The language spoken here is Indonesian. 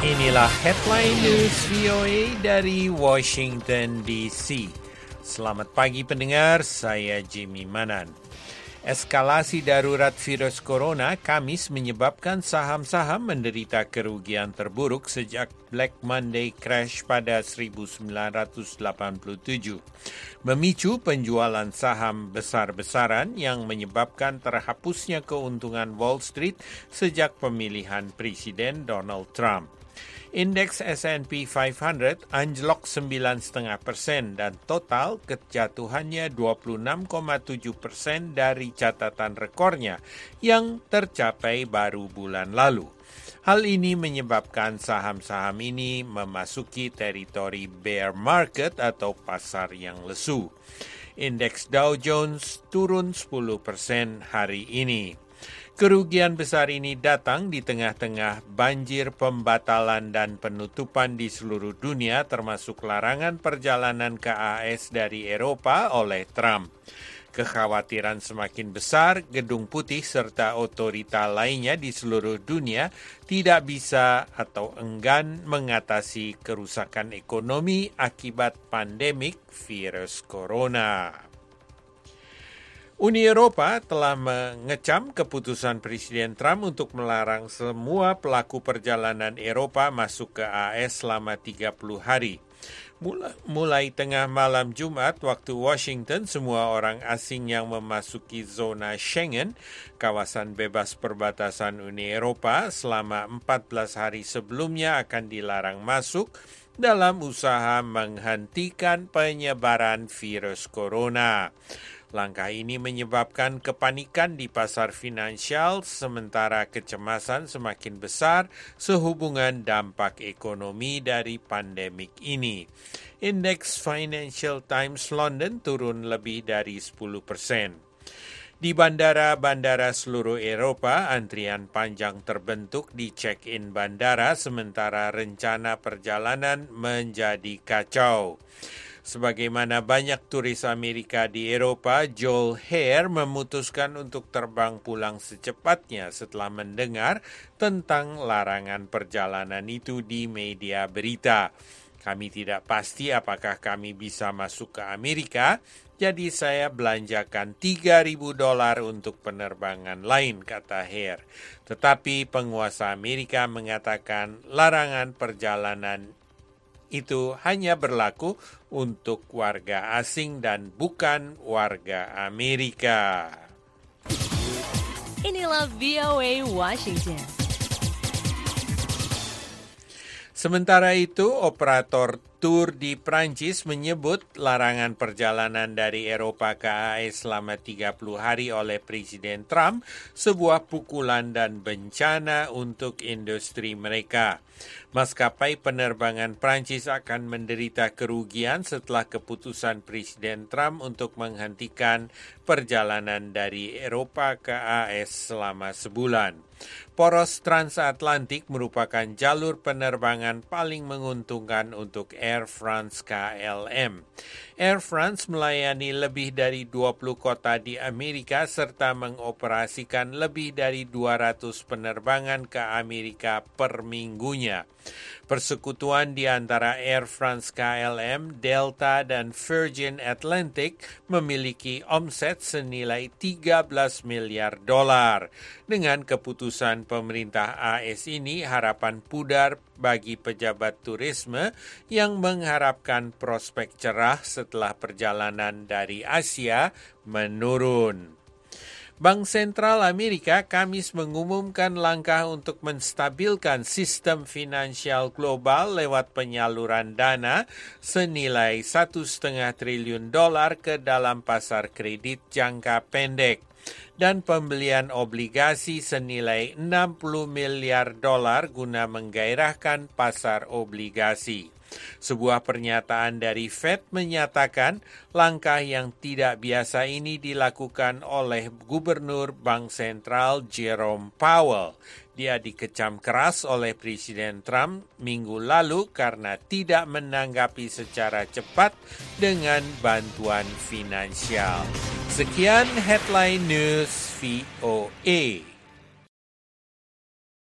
Inilah headline news VOA dari Washington DC. Selamat pagi pendengar, saya Jimmy Manan. Eskalasi darurat virus corona Kamis menyebabkan saham-saham menderita kerugian terburuk sejak Black Monday crash pada 1987. Memicu penjualan saham besar-besaran yang menyebabkan terhapusnya keuntungan Wall Street sejak pemilihan Presiden Donald Trump. Indeks S&P 500 anjlok 9,5% dan total kejatuhannya 26,7% dari catatan rekornya yang tercapai baru bulan lalu. Hal ini menyebabkan saham-saham ini memasuki teritori bear market atau pasar yang lesu. Indeks Dow Jones turun 10% hari ini. Kerugian besar ini datang di tengah-tengah banjir pembatalan dan penutupan di seluruh dunia termasuk larangan perjalanan ke AS dari Eropa oleh Trump. Kekhawatiran semakin besar, Gedung Putih serta otorita lainnya di seluruh dunia tidak bisa atau enggan mengatasi kerusakan ekonomi akibat pandemik virus corona. Uni Eropa telah mengecam keputusan Presiden Trump untuk melarang semua pelaku perjalanan Eropa masuk ke AS selama 30 hari. Mulai tengah malam Jumat waktu Washington, semua orang asing yang memasuki zona Schengen, kawasan bebas perbatasan Uni Eropa, selama 14 hari sebelumnya akan dilarang masuk dalam usaha menghentikan penyebaran virus corona. Langkah ini menyebabkan kepanikan di pasar finansial sementara kecemasan semakin besar sehubungan dampak ekonomi dari pandemik ini. Indeks Financial Times London turun lebih dari 10%. Di bandara-bandara seluruh Eropa, antrian panjang terbentuk di check-in bandara sementara rencana perjalanan menjadi kacau. Sebagaimana banyak turis Amerika di Eropa, Joel Hare memutuskan untuk terbang pulang secepatnya setelah mendengar tentang larangan perjalanan itu di media berita. Kami tidak pasti apakah kami bisa masuk ke Amerika, jadi saya belanjakan $3,000 untuk penerbangan lain, kata Hare. Tetapi penguasa Amerika mengatakan larangan perjalanan itu hanya berlaku untuk warga asing dan bukan warga Amerika. Inilah VOA Washington. Sementara itu, operator tur di Prancis menyebut larangan perjalanan dari Eropa ke AS selama 30 hari oleh Presiden Trump sebuah pukulan dan bencana untuk industri mereka. Maskapai penerbangan Prancis akan menderita kerugian setelah keputusan Presiden Trump untuk menghentikan perjalanan dari Eropa ke AS selama sebulan. Poros transatlantik merupakan jalur penerbangan paling menguntungkan untuk Air France KLM. Air France melayani lebih dari 20 kota di Amerika serta mengoperasikan lebih dari 200 penerbangan ke Amerika per minggunya. Persekutuan di antara Air France KLM, Delta, dan Virgin Atlantic memiliki omset senilai $13 miliar. Dengan keputusan pemerintah AS ini, harapan pudar bagi pejabat turisme yang mengharapkan prospek cerah setelah perjalanan dari Asia menurun. Bank Sentral Amerika Kamis mengumumkan langkah untuk menstabilkan sistem finansial global lewat penyaluran dana senilai $1,5 triliun ke dalam pasar kredit jangka pendek dan pembelian obligasi senilai $60 miliar guna menggairahkan pasar obligasi. Sebuah pernyataan dari Fed menyatakan langkah yang tidak biasa ini dilakukan oleh Gubernur Bank Sentral Jerome Powell. Dia dikecam keras oleh Presiden Trump minggu lalu karena tidak menanggapi secara cepat dengan bantuan finansial. Sekian Headline News VOA.